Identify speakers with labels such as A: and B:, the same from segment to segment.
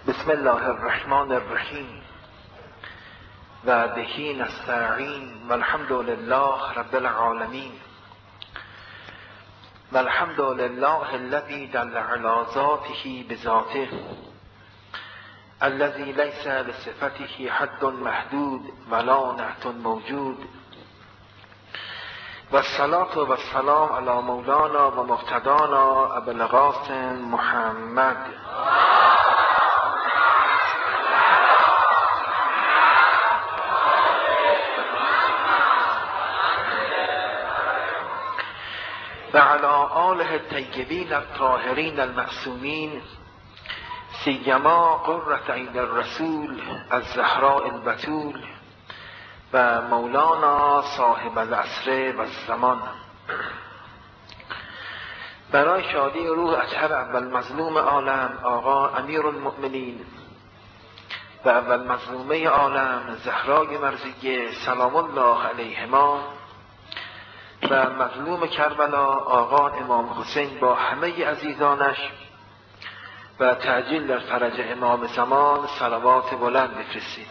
A: بسم الله الرحمن الرحیم و بهی نستعین و الحمد لله رب العالمین و الحمد لله الذی دل علی ذاته بذاته الذی لیس لصفته حد محدود ولا نعت موجود و الصلاة و السلام علی مولانا و مقتدانا ابو القاسم محمد و علی آله الطیبین الطاهرین المعصومین سیما قرة عین الرسول الزهراء البتول و مولانا صاحب العصر و الزمان. برای شادی روح اطهر اول مظلوم عالم آقا امیر المؤمنین و اول مظلومه عالم زهرای مرضیه سلام الله علیهما و مظلوم کربلا آقا امام حسین با همه عزیزانش و تعجیل در فرج امام زمان صلوات بلند بفرستید.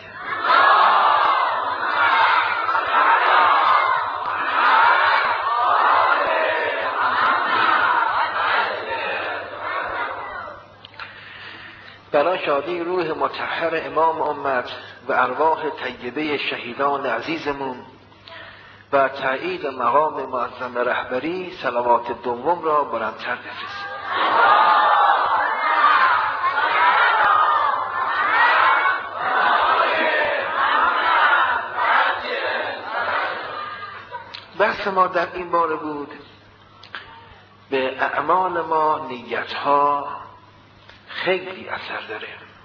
A: برای شادی روح مطهر امام امت و ارواح طیبه شهیدان عزیزمون و تایید مقام معظم رهبری صلوات دوم را بلندتر بفرستید. بحث ما در این باره بود به اعمال ما نیتها خیلی اثر داره.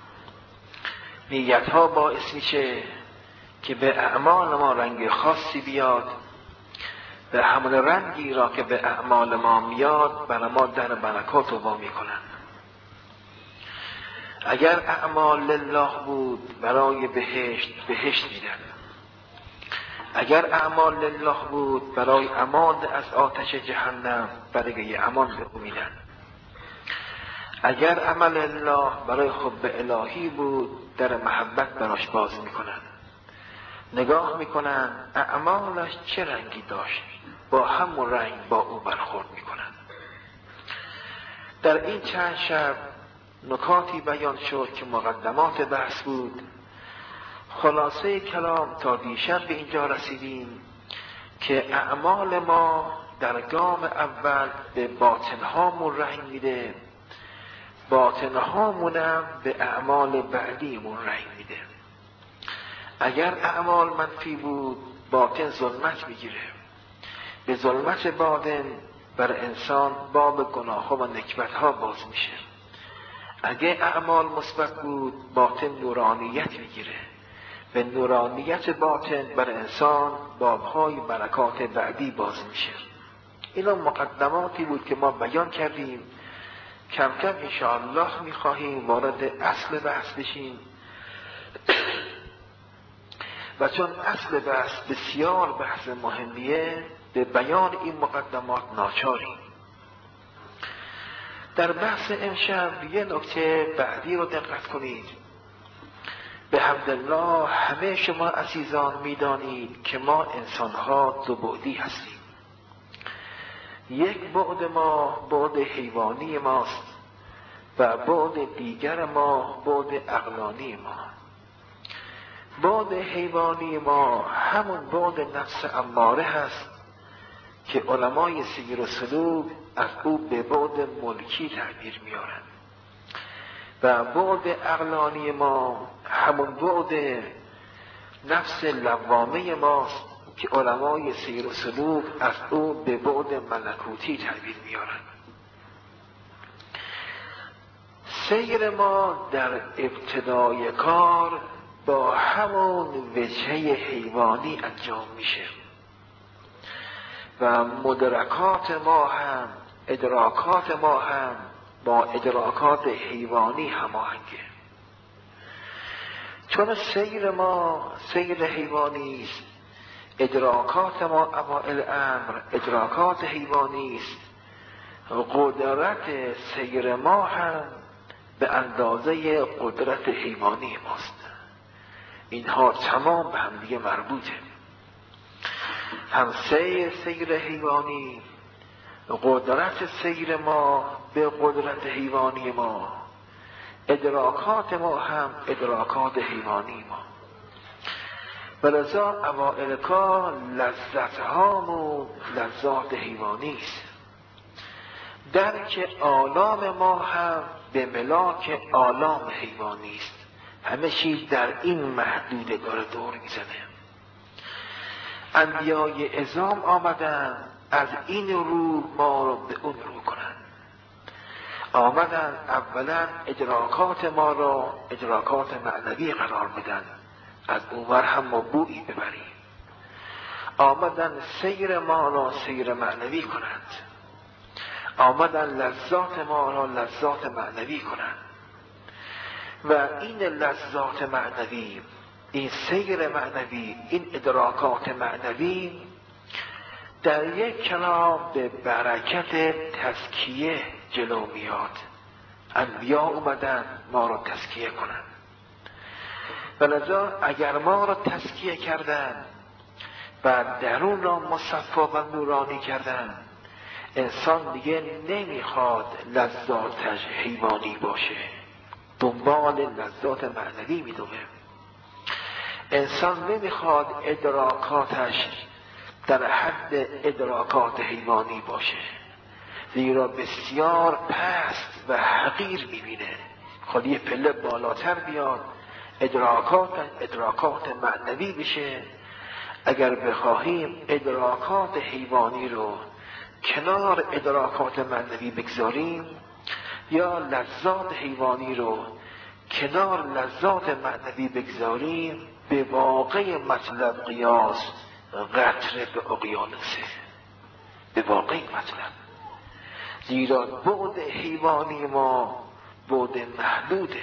A: نیتها باعث میشه که به اعمال ما رنگ خاصی بیاد، به همون رنگی را که به اعمال ما میاد برای ما در برکات رو وا میکنن. اگر اعمال لله بود برای بهشت میدن، اگر اعمال لله بود برای امان از آتش جهنم برای امان به میدن. اگر عمل الله برای حب الهی بود در محبت براش باز میکنن، نگاه میکنن اعمالش چه رنگی داشت، با همون رنگ با او برخورد میکنن. در این چند شب نکاتی بیان شد که مقدمات بحث بود. خلاصه کلام تا دیشب به اینجا رسیدیم که اعمال ما در گام اول به باطنهامون رنگ میده، باطنهامونم به اعمال بعدیمون رنگ میده. اگر اعمال منفی بود باطن ظلمت میگیره، به ظلمت باطن بر انسان باب گناه‌ها و نکبت‌ها باز میشه. اگر اعمال مثبت بود باطن نورانیت میگیره، به نورانیت باطن بر انسان باب‌های برکات بعدی باز میشه. اینا مقدماتی بود که ما بیان کردیم. کم کم انشاءالله میخواهیم وارد اصل بحث بشیم و چون اصل بحث بسیار بحث مهمیه به بیان این مقدمات ناچاریم. در بحث امشب یه نکته بعدی رو دقت کنید. به حمدالله همه شما عزیزان میدانید که ما انسانها دو بعدی هستیم. یک بعد ما بعد حیوانی ماست و بعد دیگر ما بعد عقلانی ما. بعد حیوانی ما همون بعد نفس اماره هست که علمای سیر و سلوک از او به بعد ملکی تعبیر میارن و بعد عقلانی ما همون بعد نفس لوامه ماست که علمای سیر و سلوک از او به بعد ملکوتی تعبیر میارن. سیر ما در ابتدای کار با همون وجهه حیوانی انجام میشه و مدرکات ما هم ادراکات ما هم با ادراکات حیوانی هماهنگه. چون سیر ما سیر حیوانی است، ادراکات ما اوائل امر ادراکات حیوانی است، قدرت سیر ما هم به اندازه قدرت حیوانی ماست. اینها تمام به هم دیگه مربوطه. هم سیر حیوانی، قدرت سیر ما به قدرت حیوانی ما، ادراکات ما هم ادراکات حیوانی ما. ولذا اوائل کار لذت هامون لذات حیوانی است. درک آلام ما هم به ملاک آلام حیوانی است. همه چیز در این محدوده داره دور میزنه. انبیای عظام آمدن از این رو ما رو به اون رو کنن. آمدن اولا ادراکات ما را ادراکات معنوی قرار بدن، از اونور هم ما بویی ببریم. آمدن سیر ما را سیر معنوی کنند. آمدن لذات ما را لذات معنوی کنند. و این لذات معنوی، این سیر معنوی، این ادراکات معنوی در یک کلام به برکت تزکیه جلو میاد. انبیا اومدن ما را تزکیه کنند. ولذا اگر ما را تزکیه کردن و درون را مصفا و نورانی کردن، انسان دیگه نمیخواد لذاتش حیوانی باشه، دنبال لذات معنوی میدوه. انسان نمیخواد ادراکاتش در حد ادراکات حیوانی باشه، زیرا بسیار پست و حقیر میبینه. خود یه پله بالاتر بیاد، ادراکات معنوی بشه. اگر بخواهیم ادراکات حیوانی رو کنار ادراکات معنوی بگذاریم، یا لذات حیوانی رو کنار لذات معنوی بگذاریم، به واقع مطلب قیاس قطره به اقیانوسه، به واقع مطلب. زیرا بعد حیوانی ما بعد محدوده،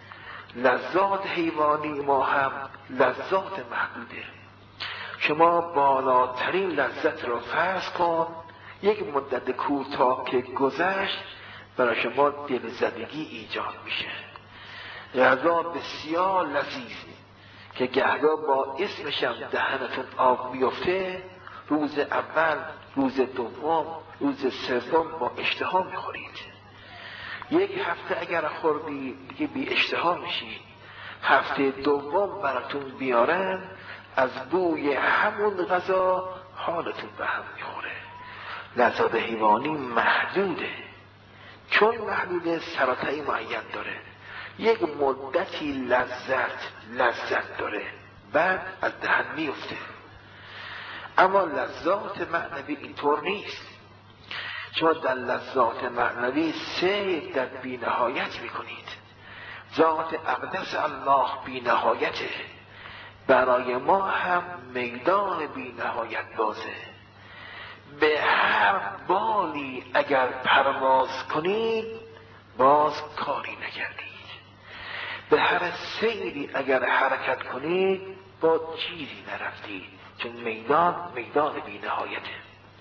A: لذات حیوانی ما هم لذات محدوده. شما بالاترین لذت را فرض کن، یک مدت کوتاه که گذشت برای شما دلزدگی ایجاد میشه. غذا بسیار لذیذه که گهدا با اسمش هم دهنتون آب میفته، روز اول، روز دوم، روز سوم با اشتها میخورید. یک هفته اگر خوردی دیگه بی اشتها میشید. هفته دوم براتون بیارن، از بوی همون غذا حالتون به هم میخوره. لذات حیوانی محدوده، چون محدوده سراتعی معین داره. یک مدتی لذت داره، بعد از دهن میفته. اما لذات معنوی اینطور نیست. شما در لذات معنوی سیر در بی نهایت میکنید. ذات اقدس الله بی نهایته، برای ما هم میدان بی نهایت بازه. به هر بالی اگر پرواز کنید باز کاری نکردید. به هر سیری اگر حرکت کنید با چیزی نرفتید، چون میدان بی نهایته.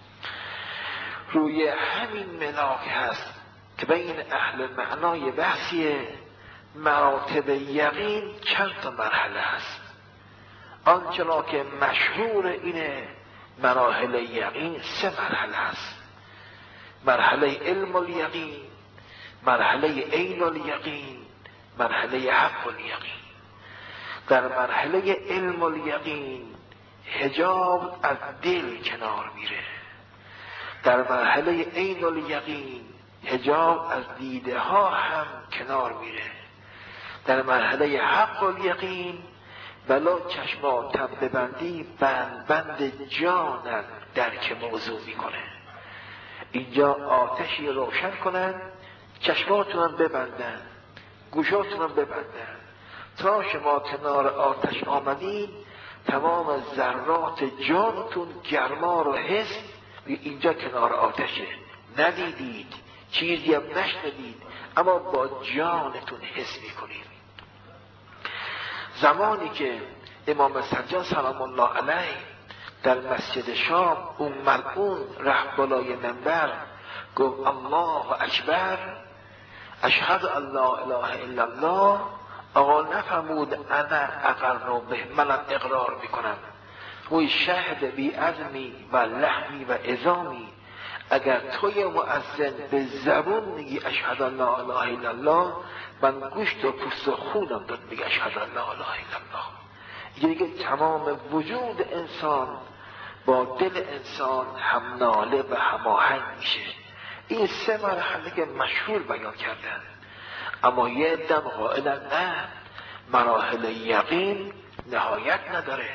A: روی همین ملاک هست که بین اهل معنای بحثیه مراتب یقین چند تا مرحله هست. آنچنان که مشهور اینه مراحل یقین 3 مرحله هست. مرحله علم الیقین، مرحله عین الیقین، مرحله حق الیقین. در مرحله علم الیقین حجاب از دل کنار میره. در مرحله عین الیقین حجاب از دیده ها هم کنار میره. در مرحله حق الیقین بلا چشماتم ببندی بند جانم درک موضوع میکنه. اینجا آتشی روشن کنن، چشماتونم ببندن، گوشاتونم ببندن. تا شما کنار آتش آمدید تمام ذرات جانتون گرما رو حس، اینجا کنار آتشه، ندیدید، چیزی هم نشنیدید، اما با جانتون حس میکنید. زمانی که امام سجاد سلام الله علیه در مسجد شام اون ملعون رفت بالای منبر گفت الله اکبر، اشهد ان لا اله الا الله آقا نفرمود انا اقر به، منم اقرار میکنم. وی شهد بی عظمی و لحمی و عظامی، اگر توی مؤذن به زبون میگی اشهد ان لا اله الا الله، من گوشت و پوست و خونم داد میگه اشهد ان لا اله الا الله. دیگه تمام وجود انسان با دل انسان هم ناله و هماهنگ میشه. این سه مرحله که مشهور بیان کردن، اما یه دم قائلن نه، مراحل یقین نهایت نداره.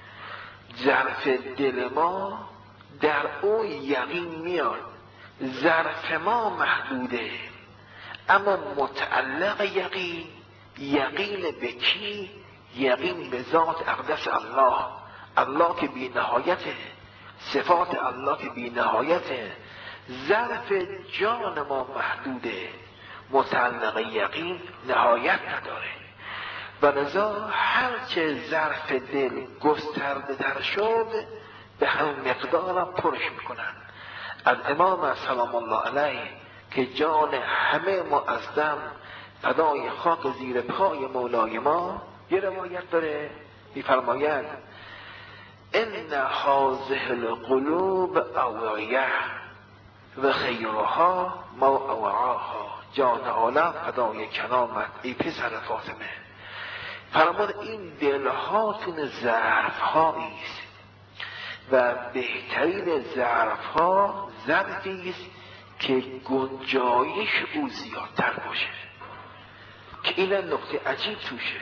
A: ظرف دل ما در او یقین میاد، ظرف ما محدوده، اما متعلق یقین، یقین به کی؟ یقین به ذات اقدس الله، الله که بی نهایته، صفات الله که بی نهایته. ظرف جان ما محدوده، متعلق یقین نهایت نداره. و لذا هرچه ظرف دل گسترده تر شد به همین مقدارم پرش میکنن. از امام سلام الله علیه که جان همه ما از دم فدای خاک زیر پای مولای ما، یه روایت داره میفرماید ان هذه القلوب اوعیه و خیرها ما اوعاها. جان عالم فدای کلامت ای پسر فاطمه، فرمود این دلهاتون ظرف‌هایی است و بهترین ظرف‌ها ظرفی است که گنجایش او زیادتر باشه. که این نکته عجیب توشه،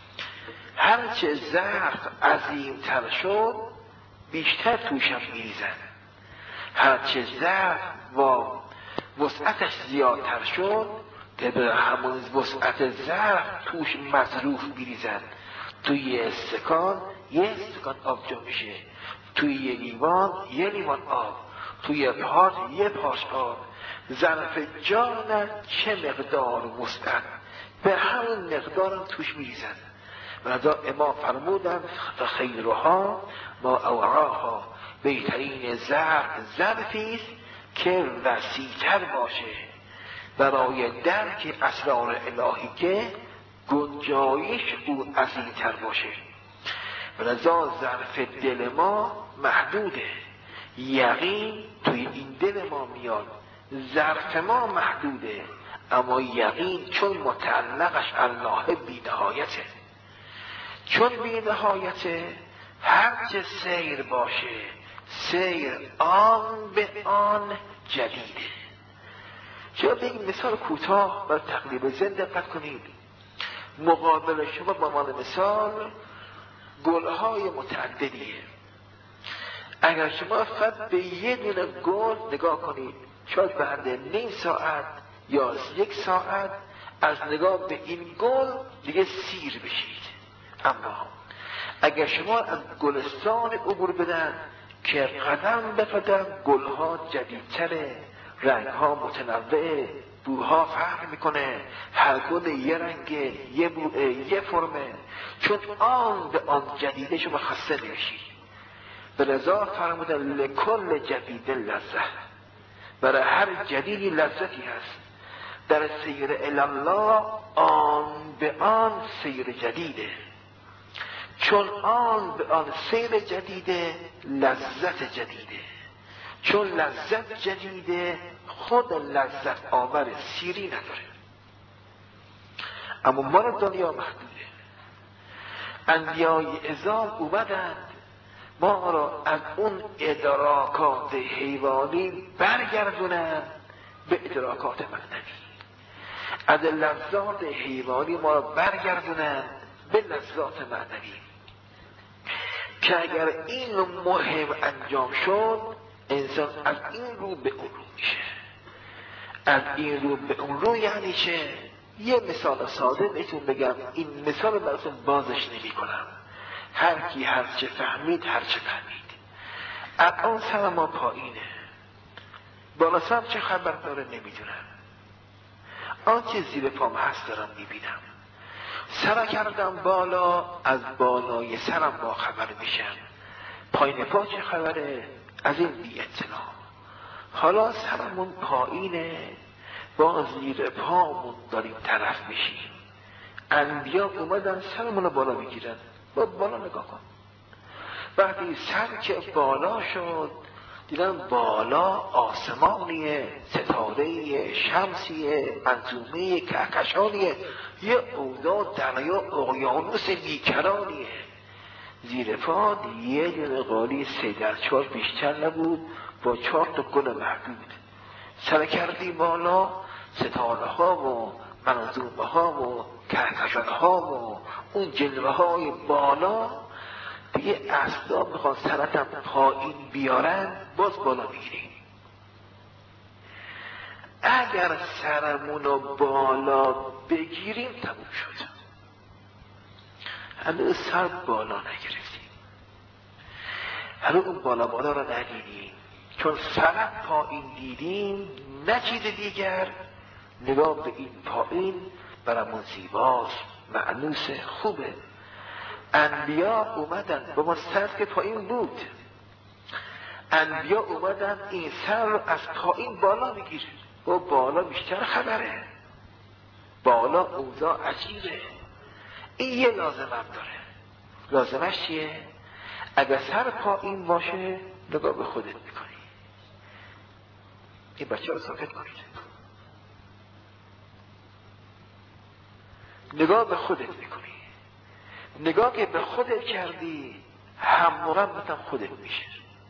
A: هرچه ظرف عظیم‌تر شد بیشتر توشم میریزن، هرچه ظرف و وسعتش زیادتر شد به همون وسعت ظرف توش مظروف میریزن. توی یه استکان آب جا میشه، توی یه لیوان یه لیوان آب، توی پارچ یه پارچ آب. ظرف جان چه مقدار وسعت به همون مقدار توش میریزن. و لذا امام فرمودن خیرها ما اوعاها، بهترین ظرفی است که وسیع‌تر باشه برای درک اسرار الهی، که گنجایش او عظیم‌تر باشه. و لذا ظرف دل ما محدوده، یقین توی این دل ما میاد، ظرف ما محدوده، اما یقین چون متعلقش الله بی نهایته، چون بی نهایته هرچه سیر باشه سیر آن به آن جدیده. چرا بگیم مثال کوتاه بر تقریب ذهن دقت کنید. مقابل شما با عنوان مثال گلهای متعددیه. اگر شما فقط به یه دونه گل نگاه کنید، شاید بعد نیم ساعت یا 1 ساعت از نگاه به این گل دیگه سیر بشید. اما اگر شما از گلستان عبور بدن که قدم به قدم گلها جدیدتره، رنگها متنوعه، بوها فرق میکنه، هر گل یه رنگه، یه بوه، یه فرمه، چون آن به آن جدیده شما خسته نمیشید. به لذا فرمودن لکل جدید لذت، برای هر جدیدی لذتی هست. در سیر الله آن به آن سیر جدیده، چون آن به آن سیر جدیده لذت جدیده، چون لذت جدیده خود لذت آور سیری نداره. اما ما را دنیا محدوده. انبیای اعظام اومدند ما را از اون ادراکات حیوانی برگردونند به ادراکات معنوی، از لذات حیوانی ما را برگردونند به لذات معنوی. که اگر این مهم انجام شد انسان از این رو به اون رو میشه. از این رو به اون رو یعنی چه؟ یه مثال ساده بهتون بگم، این مثال براتون بازش نمی کنم. هر کی هر چه فهمید هر چه فهمید. الان سر ما پایینه، بالا سر چه خبر داره نمیدونم، آنچه زیر پام هست دارم میبینم. سر کردم بالا، از بالای سرم با خبر میشم، پایین پا چه خبره از این بی اطلاع. حالا سرمون پایینه با زیر پامون داریم طرف میشیم. انبیا اومدن سرمون رو بالا بگیرن، با بالا نگاه کن. وقتی سر که بالا شد دیدن بالا آسمانیه، ستاره‌ایه، شمسیه، منظومه کهکشانیه، یه اوضاع دریا اقیانوس بیکرانیه. زیر پا یه دونه قالی 3x4 بیشتر نبود با 4 تا گل محدود. سر کردی بالا، ستاره ها و منظومه ها و کهکشان ها و اون جلوه های بالا دیگه اصلا میخوان سرتم پایین بیارن، باز بالا میگیری. اگر سرمون رو بالا بگیریم تموم شد. هنوز سر بالا نگرفتیم، هنوز اون بالا رو ندیدیم، چون فقط پایین دیدیم، نه چیز دیگر. نگاه به این پایین برامون زیباست، معنوس، خوبه. انبیا اومدن با ما سر که پایین بود، انبیا اومدن این سر رو از پایین بالا بگیر. و بالا بیشتر خبره، بالا اوضاع عجیبه. این یه لازمم داره. لازمش چیه؟ اگر سر پایین باشه نگاه به خودت میکنی. این بچه رو ساکت کنید. نگاه به خودت میکنی. نگاه که به خودت کردی همراه خودت میشه،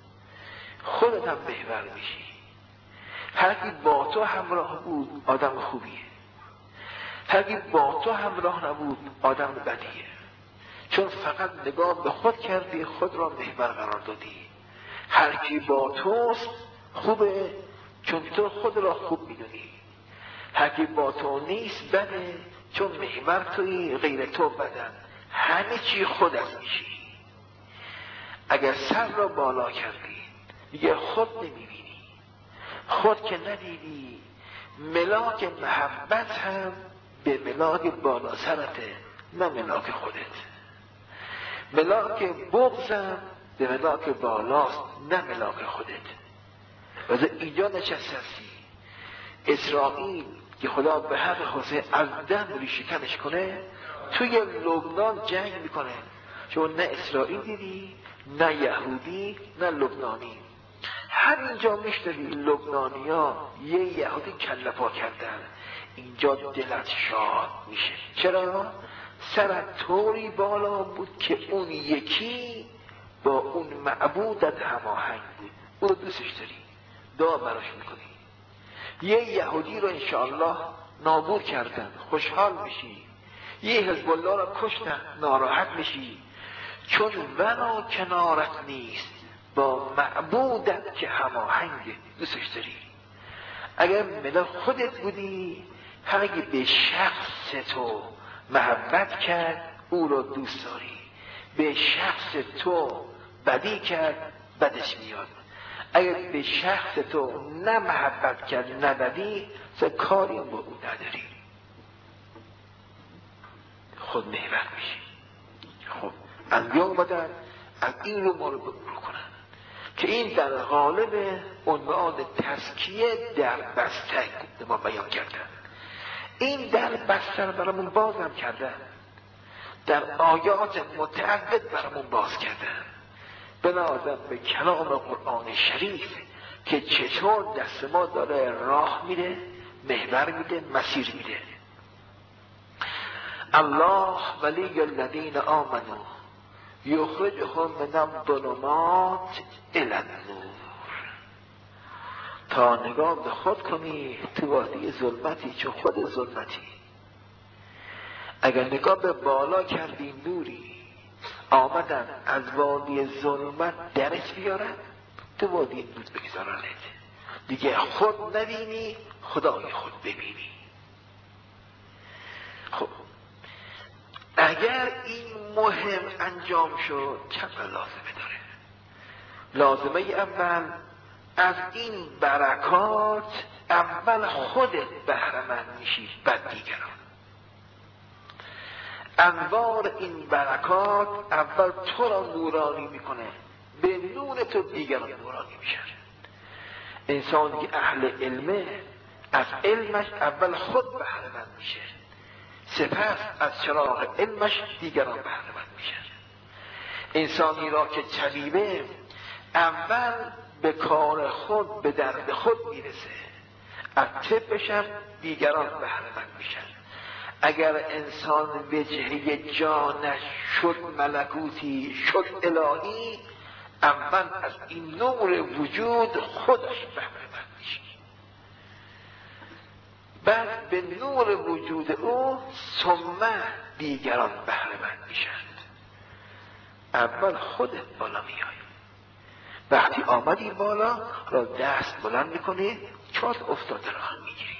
A: خودت هم بهتر میشی. هر کی با تو همراه بود آدم خوبیه، هر کی با تو همراه نبود آدم بدیه. چون فقط نگاه به خود کردی، خود را محور قرار دادی. هر کی با توست خوبه، چون تو خود را خوب میدونی. هر کی با تو نیست بده، چون محور توی، غیر تو بدن. همه چی خودت میشی. اگر سر را بالا کردی دیگه خود نمیبینی. خود که ندیدی، ملاک محبت هم به ملاک بالا سرته، نه ملاک خودت. ملاک بغضم به ملاک بالاست، نه ملاک خودت. واسه اینجا نشستی. اسرائیل که خدا به حق حسین از دم ریشکنش کنه، توی لبنان جنگ میکنه. چون نه اسرائیل دیدی، نه یهودی، نه لبنانی. همینجا میشنوی لبنانی ها یه یهودی کله پا کردن، اینجا دلت شاد میشه. چرا؟ سرت طوری بالا بود که اون یکی با اون معبودت هماهنگ بود، اون رو دوستش داری، دعا براش میکنی. یه یهودی رو انشاءالله نابود کردن، خوشحال میشی. یه حزب الله رو کشتن، ناراحت میشی. چون ونا کنارت نیست با معبودت که هماهنگ، دوستش داری. اگر ملک خودت بودی، هر اگه به شخص تو محبت کرد او رو دوست داری، به شخص تو بدی کرد بدش میاد. اگر به شخص تو نه محبت کرد نه بدی، کاری با او نداری، خود محور میشی. خب انبیا اومدن از این رو ما رو بگور کنن که این در غالب عنوان تزکیه در بستر به ما بیان کردن. این در بستر برامون بازم کردن، در آیات متعدد برامون باز کردن. بنازم به کلام قرآن شریف که چطور دست ما داره راه میده، محور میده، مسیر میده. الله ولی الذین آمنوا یخرجهم من الظلمات الی النور. تا نگاه به خود کنی تو وادی ظلمتی، چون خود ظلمتی. اگر نگاه به بالا کردی نوری، آمدن از وادی ظلمت درش بیارن تو وادی نور بگذارنت، دیگه خود نبینی، خدای خود ببینی. خب اگر این مهم انجام شد چند لازمه داره. لازمه اول، از این برکات اول خودت بهره‌مند میشی، بعد دیگران. انوار این برکات اول تو را نورانی میکنه، به نور تو دیگران نورانی میشن. انسان که اهل علمه از علمش اول خود بهره‌مند میشه، سپس از چراغ علمش دیگران بهره‌مند میشن. انسانی را که طبیبه اول به کار خود به درد خود میرسه، از طبش هم دیگران بهره‌مند میشن. اگر انسان وجهه جانش شد ملکوتی، شد الهی، اول از این نور وجود خودش بهره‌مند میشه، بعد به نور وجود او ثم دیگران بهره‌مند میشن. اول خودت بالا میای، وقتی آمدی بالا را دست بلند میکنی، چات افتاده راه میگیری.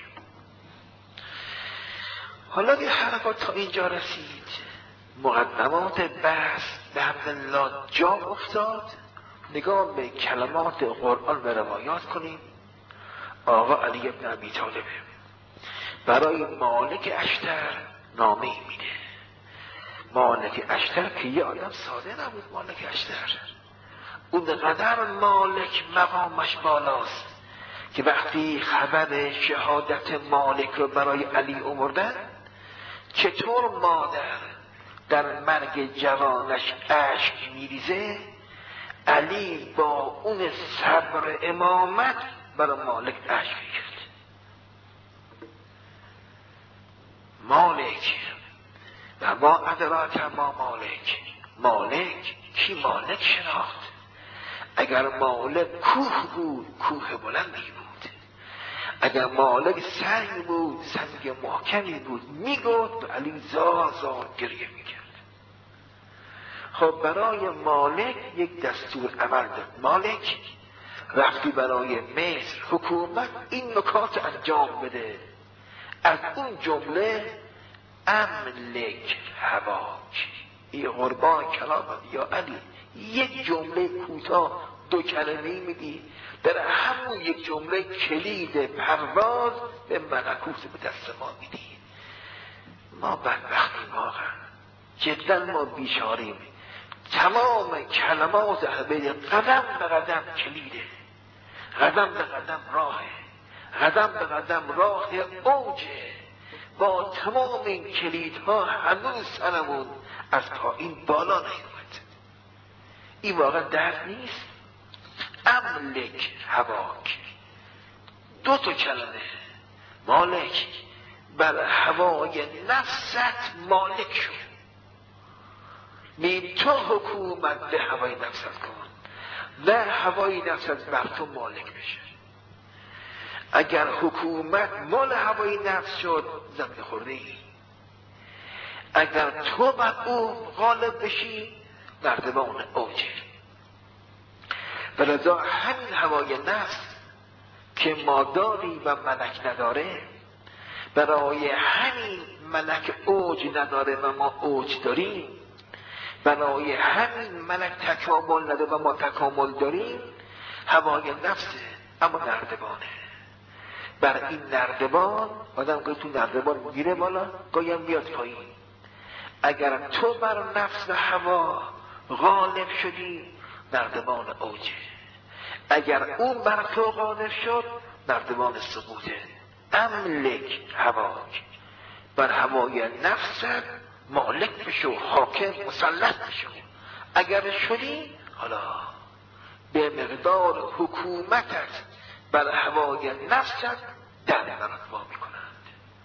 A: حالا که حرکات تا اینجا رسید، مقدمات بحث به حمدالله جا افتاد. نگاه به کلمات قرآن و روایات کنیم. آقا علی بن ابی طالب برای مالک اشتر نامه میده. مالک اشتر که یه آدم ساده نبود. مالک اشتر اونقدر مالک مقامش بالاست که وقتی خبر شهادت مالک رو برای علی آوردن، چطور مادر در مرگ جوانش اشک میریزه، علی با اون صبر امامت برای مالک اشک میریزه. مالک و ما ادراک ما مالک. مالک کی مالک شناخت؟ اگر مالک کوه بود، کوه بلندی بود. اگر مالک سنگ بود، سنگ محکمی بود. میگفت علی زار زار گریه میکرد. خب برای مالک یک دستور عمل داد. مالک رفتی برای مصر حکومت این نکات انجام بده. از اون جمله املک هواک. این قربان کلام یا علی، یک جمله کوتاه دو کلمه میدی، در همون یک جمله کلید پرواز به ملکوت به دست ما میدی. ما بدبختیم واقعا، جدا ما بیچاریم. تمام کلمات همه قدم به قدم کلیده، قدم به قدم راهه، قدم به قدم راه اوجه. با تمام این کلیدها هنوز سرمون از پایین بالا نیومد. این واقعا درد نیست؟ املک هواک، دو تا کلمه. مالک بر هوای نفست مالک شد. تو حکومت به هوای نفست کن، نه هوای نفست بر تو مالک بشه. اگر حکومت مال هوای نفس شد، زمین خورده ای. اگر تو بر او غالب بشی، نردبان اوجه. ولذا همین هوای نفس که ما داریم و ملک نداره، برای همین ملک اوج نداره و ما اوج داریم، برای همین ملک تکامل نداره و ما تکامل داریم. هوای نفسه اما نردبانه. بر این نردبان آدم گاهی تو نردبان میگیره بالا، گاهی هم میاد پایین. اگر تو بر نفس و هوا غالب شدی، نردبان اوجه. اگر اون بر تو غالب شد، نردبان سقوطه. املک هواک، بر هوای نفست مالک بشو، حاکم مسلط بشو. اگر شدی، حالا به مقدار حکومتت بر هوای نفست در برات وا میکنند.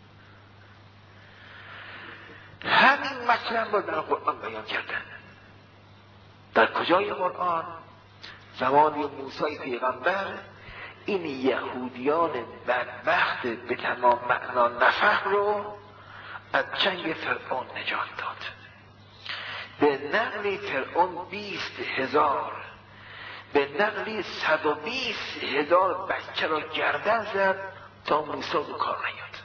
A: همین مطلب رو در قرآن بیان کردن. در کجای قرآن؟ زمان موسی پیغمبر این یهودیان بدبخت به تمام معنا نفهم رو از چنگ فرعون نجات داد. به نقل فرعون 20,000، به نقلی 120,000 بچه را گردن زد تا موسی رو کار نیاد.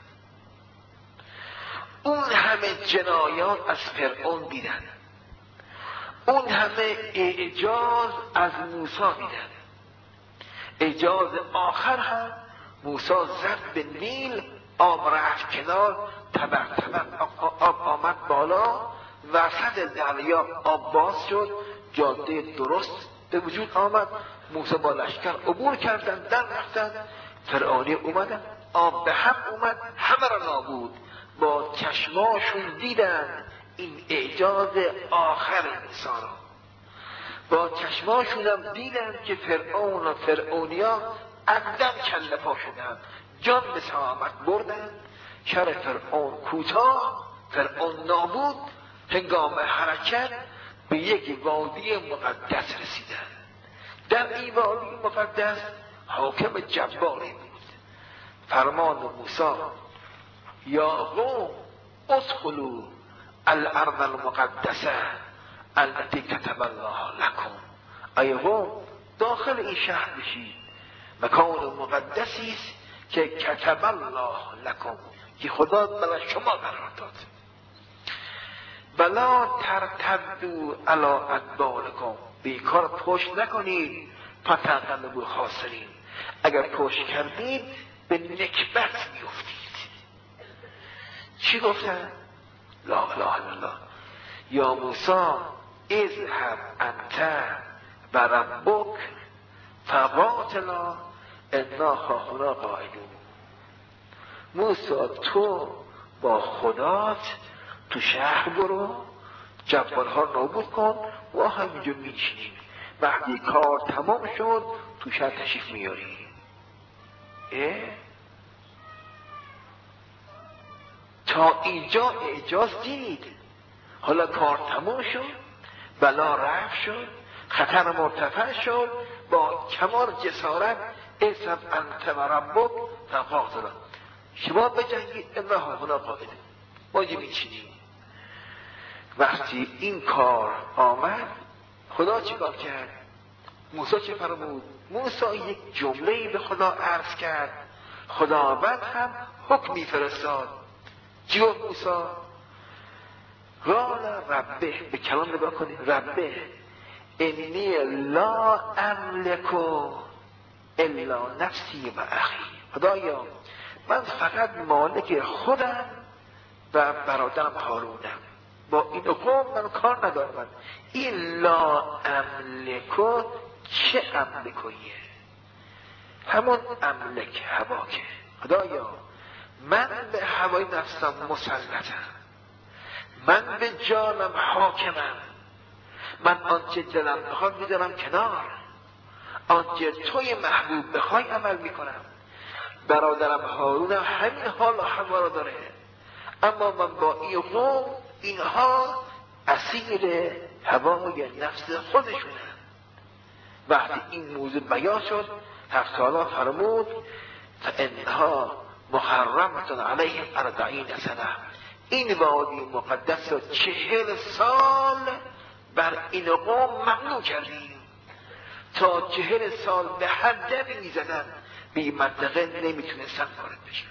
A: اون همه جنایات از فرعون دیدن، اون همه اعجاز از موسی دیدن. اعجاز آخر هم موسی زد به نیل، آب رفت کنار، طبق آب آمد بالا، وسط دریا آب باز شد، جاده درست به وجود آمد. موسی با لشکر عبور کردن، در رفتن. فرعونی اومدن آب به هم اومد، همه را نابود. با چشماشون دیدن این اعجاز آخر موسی را. با چشماشون هم دیدن که فرعون و فرعونیا عمدن کله پا شدن، جان به سلامت بردن. شر فرعون کوتاه، فرعون نابود. هنگام حرکت به یک وادی مقدس رسیدن. در این وادی مقدس حاکم جباری بود. فرمان موسی: یا قوم ادخلوا الارض المقدسه التي كتب الله لكم. ای قوم داخل این شهر بشید، مکان مقدسی است که کتب الله لكم، که خدا برای شما قرار داد. ولا ترتدوا علی ادبارکم، بیکار پشت نکنید، فتنقلبوا خاسرین، اگر پشت کردید به نکبت میافتید. چی گفتن؟ لا اله الا الله. یا موسی اذهب انت و ربک فقاتلا انا هاهنا قاعدون. موسی تو با خدات تو شهر برو، جبارها نابود کن، و همینجا میشینیم، وقتی کار تمام شد تو شهر تشریف میاری. تا اینجا اعجاز دید. حالا کار تمام شد، بلا رفع شد، خطر مرتفع شد. با کمال جسارت اذهب انت و ربک فقاتلا، شما بجنگید انا هاهنا قاعدون، ما اینجا میشینیم. وقتی این کار آمد خدا چیکار کرد؟ موسی چه فرمود؟ موسی یک جمله‌ای به خدا عرض کرد، خداوند هم حکمی فرستاد. چی گفت موسی؟ قال ربه، به کلام نگاه کنید، ربه انی لا املک الا نفسی و اخی. خدایا من فقط مالک خودم و برادرم هارونم، با این قوم من کار ندارم. این لا املک چه املکیه؟ همون املک هواکه. خدایا من به هوای نفسم مسلطم، من به جانم حاکمم، من آنچه دلم بخواد میذارم کنار، آنچه توی محبوب بخوای عمل میکنم. برادرم هارونم همین حال و هوا رو داره، اما من با این قوم، اینها اسیر هوای نفس خودشونن. وقتی این موضوع بیان شد حق تعالی فرمود فانها محرمة علیهم 40 سنه، این وادی مقدس را 40 سال بر این قوم ممنوع کردیم. تا 40 سال به حد میزدن به این منطقه نمیتونستن وارد بشن.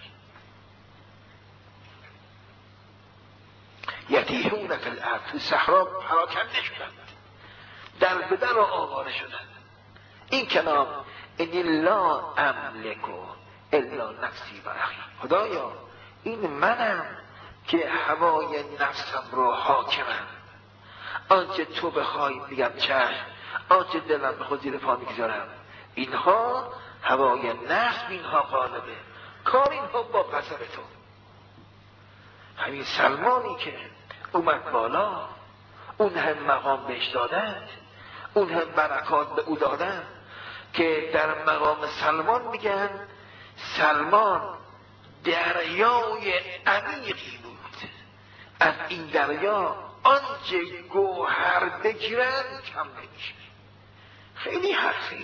A: یتیهون فی الارض، تو صحرا پراکنده شدند، در به در آواره شدند. این کلام انی لا املک الا نفسی و اخی، خدایا این منم که هوای نفسم رو حاکمم، آنچه تو بخوای میگم چشم، آنچه دلم بخواد زیر پا میگذارم. اینها هوای نفس اینها غالبه، کار اینها با قصر تو. همین سلمانی که اومد بالا، اون هم مقام بهش دادند، اون هم برکات به او دادند، که در مقام سلمان میگن سلمان دریای عمیقی بود، از این دریا آنچه گوهر بگیرن کم نمیشه. خیلی حرفه،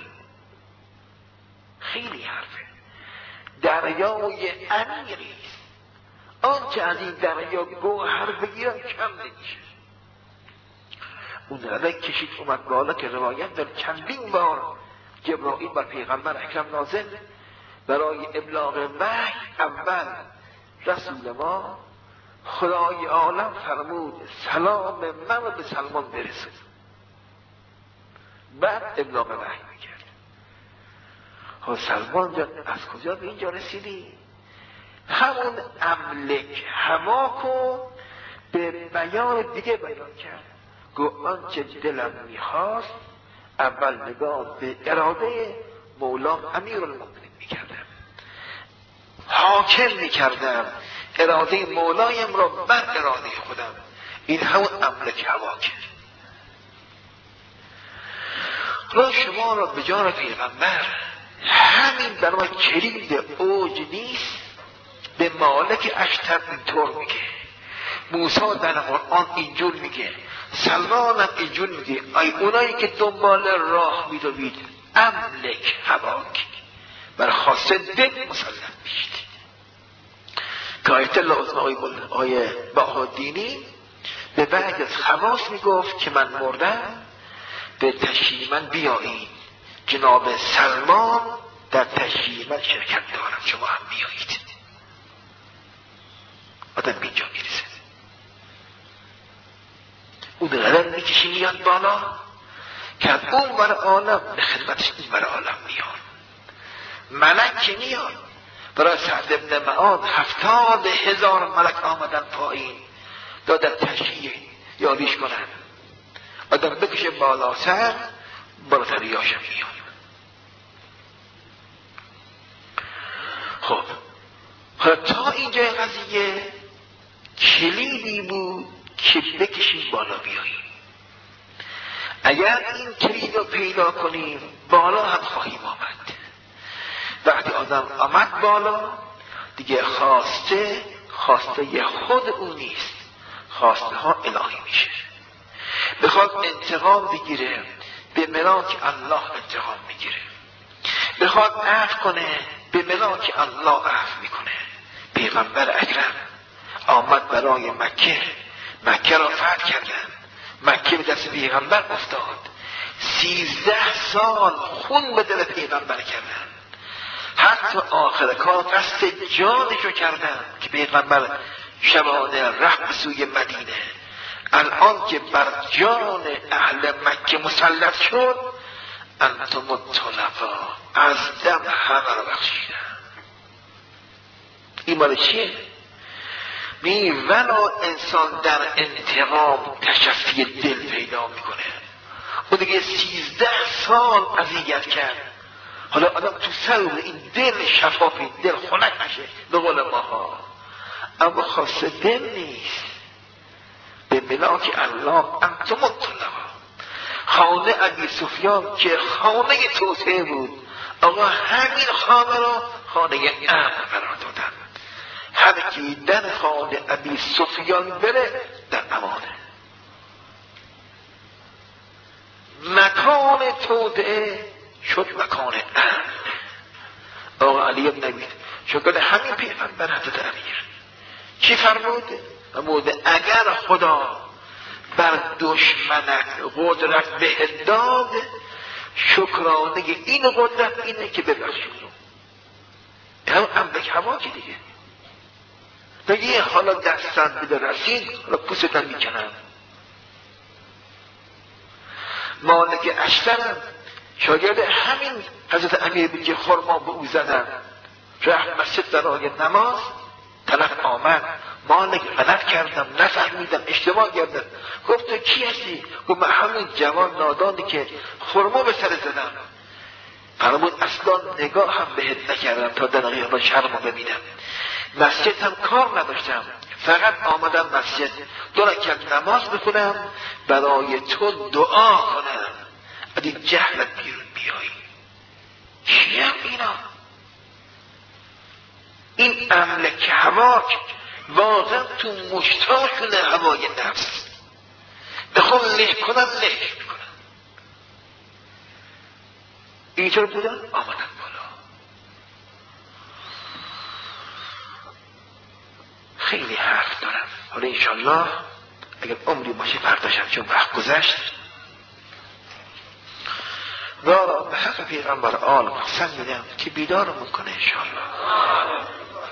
A: خیلی حرفه. دریای عمیقی است، آنچه از این دریا گوهر بگیرن کم نمیشه. اون رنگ کشید اومد بالا که روایت در چندین بار جبرائیل بر پیغمبر اکرم نازل برای ابلاغ وحی. اول رسول ما خدای عالم فرمود سلام من به سلمان برسد، بعد ابلاغ وحی میکرد. سلمان جان از کجا به اینجا رسیدی؟ همون املک هواکو به بیان دیگه بیان کرد. گو آنچه دلم میخواست اول نگاه به اراده مولا امیرالمومنین میکردم، حاکم میکردم اراده مولایم را بر اراده خودم. این همون املک هوا کرد. را شما را به جان پیغمبر همین برای کلید اوج نیست. به مالک اشتر اینطور میگه، موسی در قرآن اینجور میگه، سلمان هم اینجور میگه. ای اونایی که دنبال راه میدوید املک هواک، بر خاصه دل مسلم میشید. که آیت الله عظمای آیه بهادینی به بعد از خواص میگفت که من مردم به تشییع من بیایید. جناب سلمان در تشییع من شرکت دارم، شما هم بیایید. آدم به اینجا میرسه، اون قدم میکشی میاد بالا که از اون بر عالم به خدمتش این بر عالم میاد. ملک که میاد برای سعد ابن معاذ 70,000 ملک آمدن پایین دادن تشییع یاریش کنن. آدم بکشه بالا سر بالاتر ریاشم میاد. خب حالا تا اینجا قضیه کلیدی بود که بکشیم بالا بیاییم. اگر این کلید رو پیدا کنیم بالا هم خواهیم آمد. وقتی آدم آمد بالا دیگه خواسته خود اون نیست، خواسته ها الهی میشه. بخواد انتقام بگیره به ملاک الله انتقام میگیره، بخواد عفو کنه به ملاک الله عفو میکنه. پیغمبر اکرم آمد برای مکه را فتح کردن. مکه به دست پیغمبر افتاد. 13 سال خون به دل پیغمبر کردن. حتی آخر کار قصد جانشو کردن که پیغمبر شبانه رفت سوی مدینه. الان که بر جان اهل مکه مسلط شد، انتم الطلقا، از دم همه را بخشیدن. این مال چیه؟ ولا انسان در انتقام تشفی دل پیدا میکنه. او دیگه 13 سال اذیت کرد. حالا آدم تو سر این دل شفافی، دل خنک میشه به قول ماها. اما خاصه دل نیست. به ملاک الله انتم الطلقا. خانه ابی سفیان که خانه توسعه بود، آقا همین خانه را خانه امن قرار دادن. هر کی در خانه ابی سفیان بره در امانه. مکان توسعه شد مکان امن. آقا علی بن ابی شکل همین پیغمبر حضرت امیر چی فرمود؟ فرمود اگر خدا بر دشمنک قدرت به داد، شکرانه این قدرت اینه که ببخشید. هم املک هوا که دیگه نگه حالا دستن بده رسید حالا پوستن میکنن. مالک اشترم شاگرد همین حضرت امیر بود که خرما به او زدن. رفت مسجد برای نماز، طرف آمد مالک غلط کردم، نفهمیدم، اشتباه کردم. گفت تو کی هستی؟ گفت من همین جوان نادانی که خرما به سر زدم. فرمود اصلا نگاه هم بهت نکردم تا دقیقا شرمو ببینم. مسجد هم کار نداشتم، فقط آمدم مسجد 2 رکعت نماز بخونم، برای تو دعا کنم از این جهلت بیرون بیایی. چی هم اینا؟ این املک هواک واقعا تو مشتاقونه هوای نفس. بخوام له کنم له میکنم. اینطور بودن آمدن بالا. خیلی حرف دارم. حالا انشالله اگر عمری باشه فرداشم، چون وقت گذشت و به حق پیغمبر آل قسم میدم که بیدارمون کنه انشالله.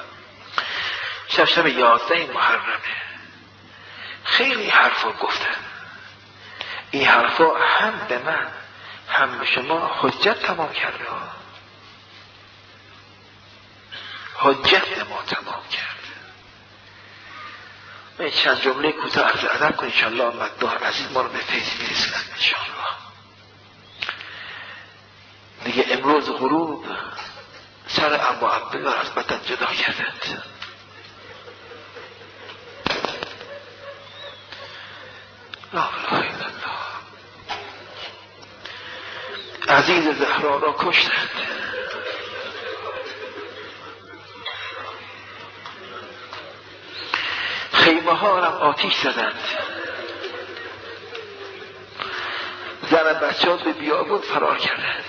A: شب 11 محرمه. خیلی حرفا گفتن. این حرفا هم به من هم به شما حجت تمام کرده. حجت ما تمام کرد. من چند جمله کوتاه عرض ادب کنم انشاءالله. مداح عزیز ما رو به فیض میرسونن انشاءالله. دیگه امروز غروب سر عمو عبدالله از بدن جدا کردند. لا اله الا الله. عزیز زهرا را کشتند. خیمه ها را آتیش زدند. زن و بچه ها به بیابون فرار کردند.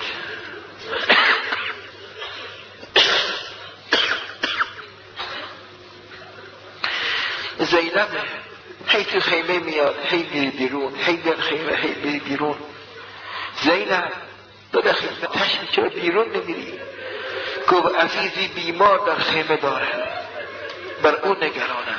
A: زینب هی تو خیمه میاد، هی میره بیرون، هی در خیمه، هی میره بیرون. زینب داده خیمتش چرا بیرون نمیری؟ گفت عزیزی بیمار در خیمه داره، بر اون نگرانم.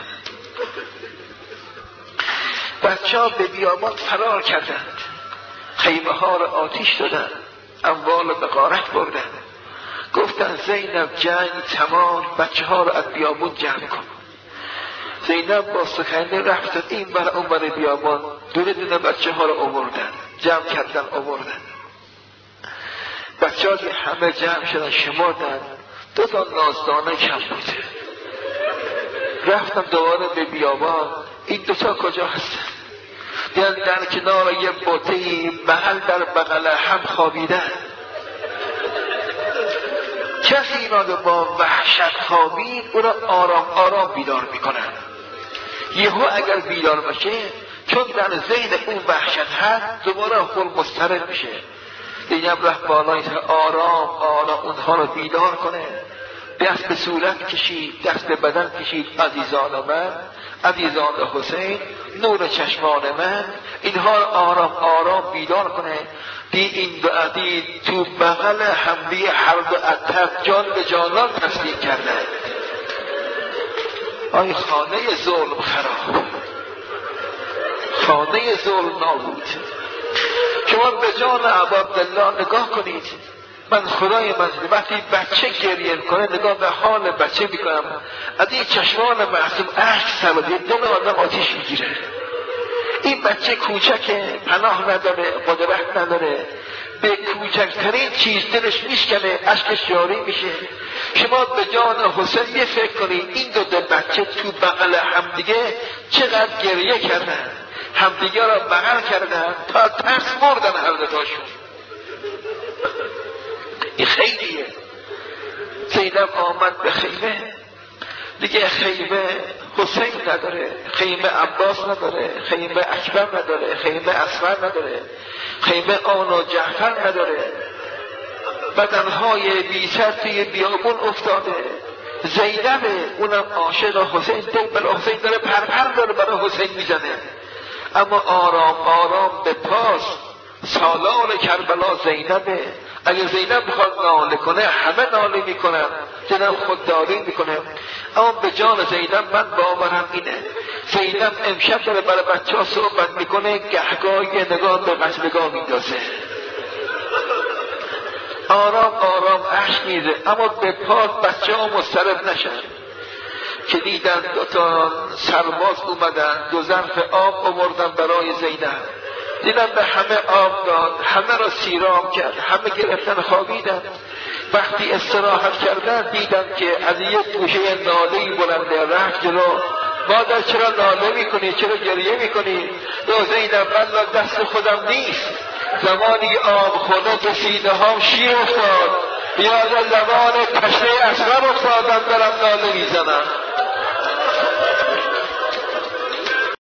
A: بچه ها به بیابان فرار کردند، خیمه ها را آتیش دادند، اموال به غارت بردند. گفتن زینب جنگ تمام، بچه ها را از بیابون جمع کن. زینب با سکنه رفتن این بر اون بر بیابان، دونه بچه ها را آوردن، جمع کردن آوردن. بچه ها همه جمع شدن، شمردن، 2 تا نازدانه کم بوده. رفتن دوباره به بیابان، این 2 تا کجا هستن؟ یعنی در کنار یه بوتهی بغل در بغل هم خوابیدن. کسی اینا رو با وحشت خوابید او را آرام آرام بیدار میکنن. یهو اگر بیدار بشه، چون در ذهن اون وحشت هست، دوباره خود مضطرب میشه. زینب رفت بالای آرام آرام اونها رو بیدار کنه. دست به صورت کشید، دست به بدن کشید. عزیزان من، عزیزان حسین، نور چشمان من، اینها رو آرام آرام بیدار کنه. این دو عزیز تو بغل همدیگه هر دو عطر جان به جانان تسلیم کردن. آی خانه ظلم خراب، خانه ظلم نابود. شما به جان ابا عبدالله نگاه کنید. من خدای من وقتی بچه گریه کنه نگاه به حال بچه میکنم، از این چشمان معصوم اشک سوادی دل آدم آتیش میگیره. این بچه کوچکه، پناه نداره، قدرت نداره، به کوچکترین چیز دلش میشکنه، اشکش جاری میشه. شما به جان حسین یه فکر کنید، این 2 بچه تو بغل همدیگه چقدر گریه کردن، همدیگه را بغل کردن تا ترس مردن هر 2 تاشون. این خیلیه. زینب آمد به خیمه، دیگه خیمه حسین نداره، خیمه عباس نداره، خیمه اکبر نداره، خیمه اصغر نداره، خیمه آن و جعفر نداره. بدنهای بی‌سر توی بیابون افتاده. زینب اونم عاشق حسین، دل بر حسین داره، پرپر داره برای حسین میزنه. اما آرام آرام به پاس سالار کربلا زینبه. اگه زینب بخواد ناله کنه همه ناله میکنن، زینب خودداری میکنه. اما به جان زینب من باورم اینه، زینب امشب داره برای بچه ها صحبت میکنه، گهگاه یه نگاه به قتلگاه میندازه، آرام آرام اشک میره. اما به پاس بچه ها مضطرب نشن که دیدن 2 تا سرباز اومدن، 2 ظرف آب آوردن برای زینب. دیدن به همه آب داد، همه را سیراب کرد، همه گرفتن خوابیدن. وقتی استراحت کردن دیدن که از یک گوشه ناله‌ای بلنده رفت جلو. مادر چرا ناله میکنی؟ چرا گریه میکنی؟ دو زینب من دست خودم نیست، زمانی آب خدا به سینه هام شیر افتاد، یاد لبان پشته اصغر افتادم دارم ناله میزنم.